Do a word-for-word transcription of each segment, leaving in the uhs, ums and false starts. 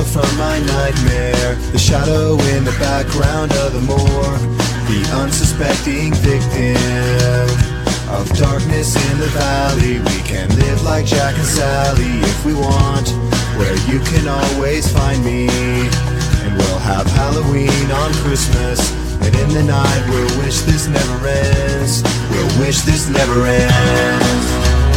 angel from my nightmare, the shadow in the background of the morgue, the unsuspecting victim of darkness in the valley. We can live like Jack and Sally if we want, where you can always find me. And we'll have Halloween on Christmas, and in the night we'll wish this never ends. We'll wish this never ends.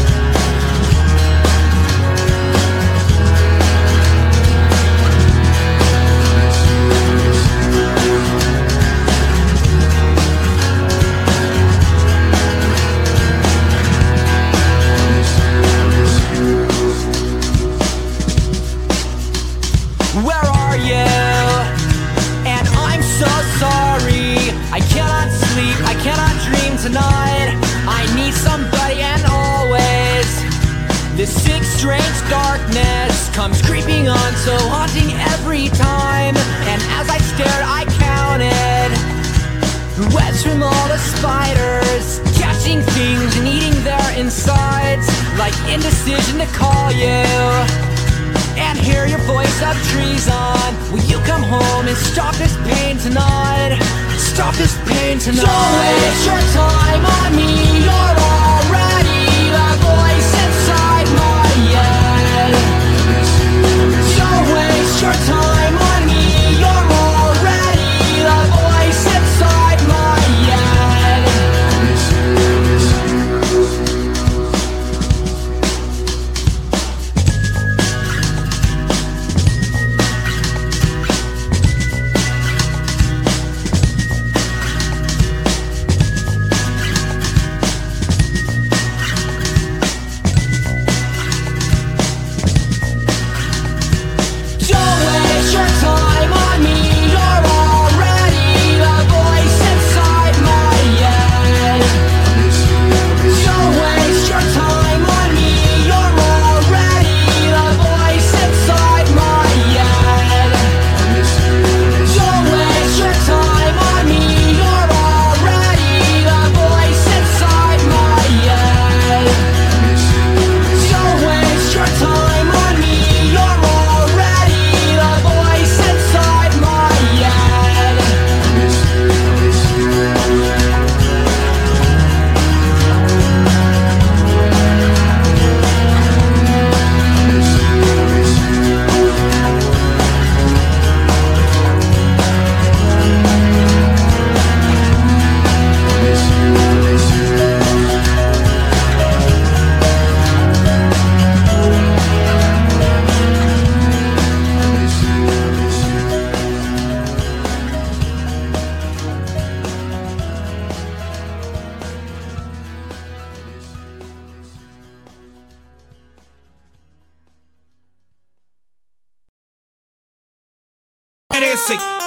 Where are you? And I'm so sorry. I cannot sleep, I cannot dream tonight. I need somebody and always. This sick, strange darkness comes creeping on, so haunting every time. And as I stared, I counted webs from all the spiders, catching things and eating their insides, like indecision to call you and hear your voice of treason. Will you come home and stop this pain tonight? Stop this pain tonight. Don't waste your time on me, you're